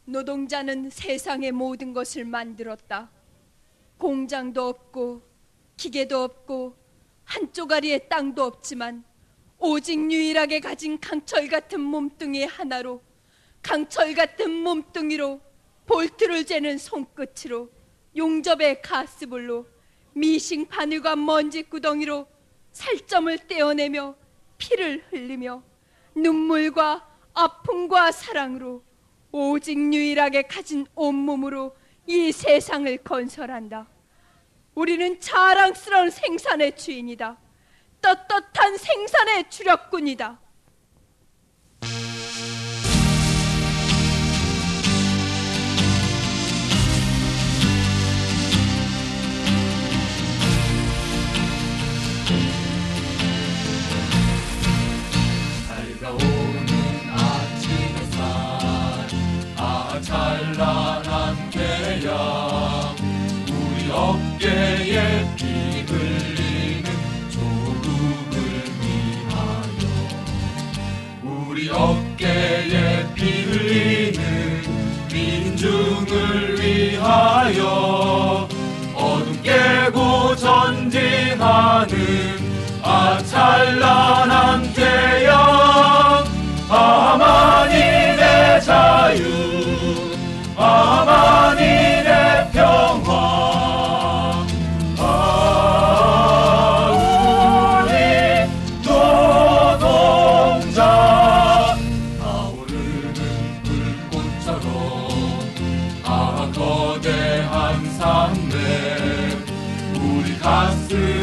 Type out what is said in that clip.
노동자는 세상의 모든 것을 만들었다. 공장도 없고 기계도 없고 한 쪼가리의 땅도 없지만 오직 유일하게 가진 강철 같은 몸뚱이 하나로, 강철 같은 몸뚱이로, 볼트를 재는 손끝으로, 용접의 가스불로, 미싱 바늘과 먼지 구덩이로 살점을 떼어내며 피를 흘리며 눈물과 아픔과 사랑으로 오직 유일하게 가진 온몸으로 이 세상을 건설한다. 우리는 자랑스러운 생산의 주인이다. 떳떳한 생산의 주력군이다. 밝아오는 아침 햇살, 찬란한 태양, 우리 어깨에 피 흘리는 조국을 위하여, 우리 어깨에 피 흘리는 민중을 위하여, 어둠 깨고 전진하는 찬란한 태양, 만인의 자유, 만인의 평화. 우리 노동자, 타오르는 불꽃처럼 거대한 산맥, 우리 가슴